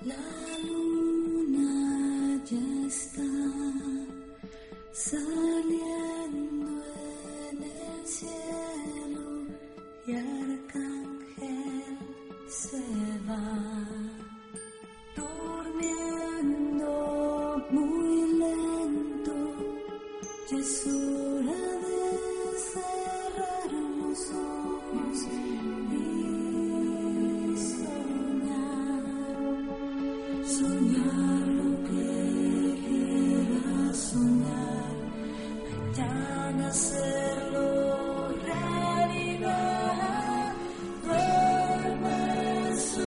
La luna ya está saliendo en el cielo y Arcángel se va durmiendo muy lento. Ya es hora de cerrar los ojos